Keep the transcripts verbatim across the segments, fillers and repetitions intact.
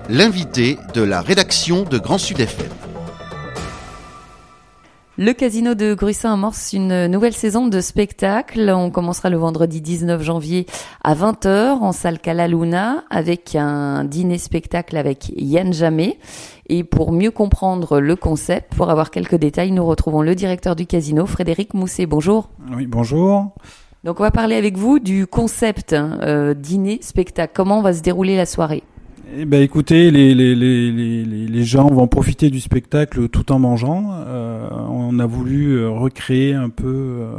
l'invité de la rédaction de Grand Sud F M. Le Casino de Gruissan amorce une nouvelle saison de spectacle. On commencera le vendredi dix-neuf janvier à vingt heures en salle Cala Luna avec un dîner-spectacle avec Yann Jammet. Et pour mieux comprendre le concept, pour avoir quelques détails, nous retrouvons le directeur du casino, Frédéric Mousset. Bonjour. Oui, bonjour. Donc on va parler avec vous du concept euh, dîner-spectacle. Comment va se dérouler la soirée ? Eh ben, écoutez, les, les, les, les, les gens vont profiter du spectacle tout en mangeant. Euh, on a voulu recréer un peu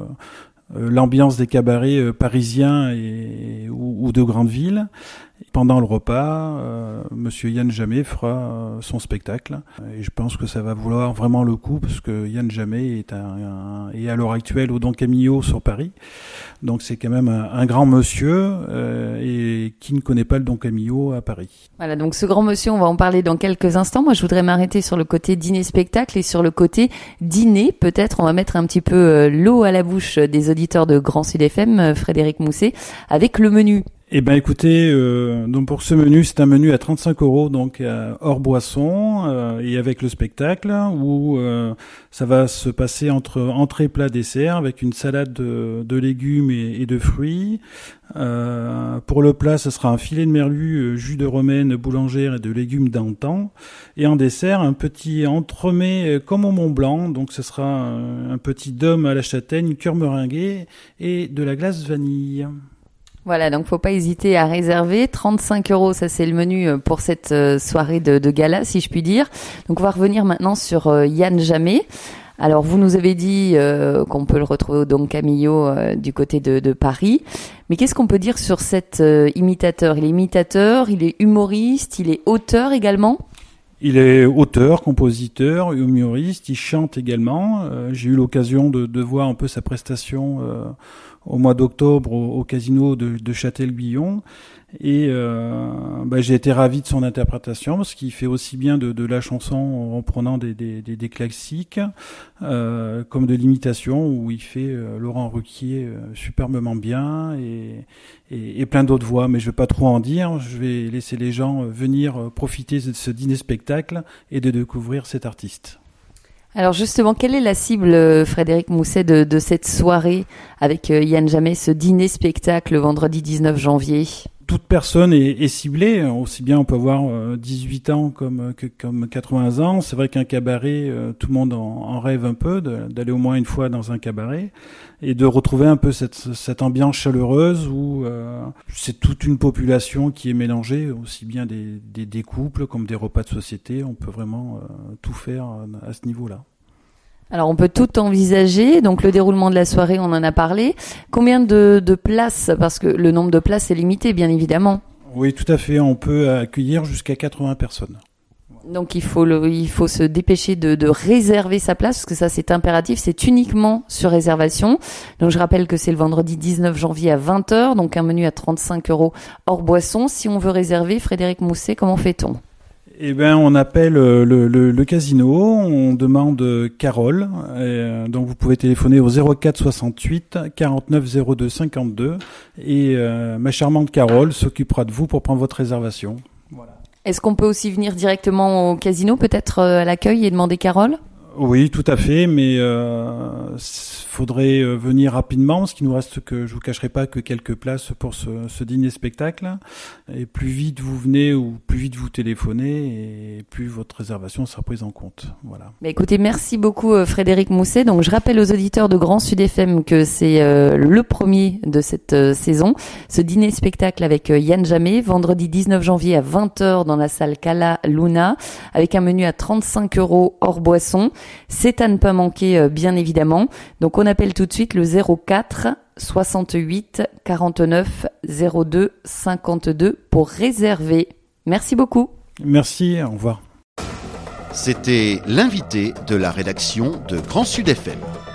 euh, l'ambiance des cabarets euh, parisiens et, ou, ou de grandes villes. Pendant le repas, euh, Monsieur Yann Jammet fera euh, son spectacle. Et je pense que ça va valoir vraiment le coup parce que Yann Jammet est, un, un, est à l'heure actuelle au Don Camillo sur Paris. Donc c'est quand même un, un grand monsieur euh, et qui ne connaît pas le Don Camillo à Paris. Voilà, donc ce grand monsieur, on va en parler dans quelques instants. Moi, je voudrais m'arrêter sur le côté dîner-spectacle et sur le côté dîner. Peut-être on va mettre un petit peu euh, l'eau à la bouche des auditeurs de Grand Sud F M, euh, Frédéric Mousset, avec le menu. Eh ben écoutez, euh, donc pour ce menu, c'est un menu à trente-cinq euros, donc euh, hors boisson euh, et avec le spectacle, où euh, ça va se passer entre entrée, plat, dessert, avec une salade de, de légumes et, et de fruits. Euh, pour le plat, ce sera un filet de merlu, jus de romaine, boulangère et de légumes d'antan. Et en dessert, un petit entremets comme au Mont Blanc, donc ce sera un, un petit dôme à la châtaigne, cœur meringué et de la glace vanille. Voilà, donc faut pas hésiter à réserver. trente-cinq euros, ça c'est le menu pour cette soirée de, de gala, si je puis dire. Donc on va revenir maintenant sur euh, Yann Jammet. Alors vous nous avez dit euh, qu'on peut le retrouver au Don Camillo euh, du côté de, de Paris. Mais qu'est-ce qu'on peut dire sur cet euh, imitateur ? Il est imitateur, il est humoriste, il est auteur également ? Il est auteur, compositeur, humoriste, il chante également. Euh, j'ai eu l'occasion de, de voir un peu sa prestation euh, au mois d'octobre au, au casino de, de Châtel-Guyon. Et euh, bah, j'ai été ravi de son interprétation parce qu'il fait aussi bien de, de la chanson en reprenant des, des, des, des classiques euh, comme de l'imitation où il fait euh, Laurent Ruquier euh, superbement bien et, et, et plein d'autres voix. Mais je vais pas trop en dire. Je vais laisser les gens venir profiter de ce dîner-spectacle et de découvrir cet artiste. Alors justement, quelle est la cible, Frédéric Mousset, de, de cette soirée avec Yann Jammet, ce dîner-spectacle le vendredi dix-neuf janvier ? Toute personne est, est ciblée, aussi bien on peut avoir euh, dix-huit ans comme, que, comme quatre-vingts ans. C'est vrai qu'un cabaret, euh, tout le monde en, en rêve un peu, de, d'aller au moins une fois dans un cabaret et de retrouver un peu cette, cette ambiance chaleureuse où euh, c'est toute une population qui est mélangée, aussi bien des, des, des couples comme des repas de société. On peut vraiment euh, tout faire à, à ce niveau-là. Alors on peut tout envisager, donc le déroulement de la soirée, on en a parlé. Combien de, de places ? Parce que le nombre de places est limité, bien évidemment. Oui, tout à fait. On peut accueillir jusqu'à quatre-vingts personnes. Donc il faut, le, il faut se dépêcher de, de réserver sa place, parce que ça c'est impératif, c'est uniquement sur réservation. Donc je rappelle que c'est le vendredi dix-neuf janvier à vingt heures, donc un menu à trente-cinq euros hors boisson. Si on veut réserver, Frédéric Mousset, comment fait-on ? Eh ben, on appelle le, le, le casino, on demande Carole, et donc vous pouvez téléphoner au zéro quatre soixante-huit quarante-neuf zéro deux cinquante-deux et euh, ma charmante Carole s'occupera de vous pour prendre votre réservation. Voilà. Est-ce qu'on peut aussi venir directement au casino, peut-être à l'accueil et demander Carole ? Oui, tout à fait, mais euh, faudrait venir rapidement parce qu'il nous reste que je vous cacherai pas que quelques places pour ce, ce dîner-spectacle. Et plus vite vous venez ou plus vite vous téléphonez et plus votre réservation sera prise en compte. Voilà. Bah écoutez, merci beaucoup Frédéric Mousset. Donc je rappelle aux auditeurs de Grand Sud F M que c'est euh, le premier de cette euh, saison, ce dîner-spectacle avec euh, Yann Jammet, vendredi dix-neuf janvier à vingt heures dans la salle Cala Luna, avec un menu à trente-cinq euros hors boisson. C'est à ne pas manquer, euh, bien évidemment. Donc on appelle tout de suite le zéro quatre soixante-huit quarante-neuf zéro deux cinquante-deux pour réserver. Merci beaucoup. Merci, au revoir. C'était l'invité de la rédaction de Grand Sud F M.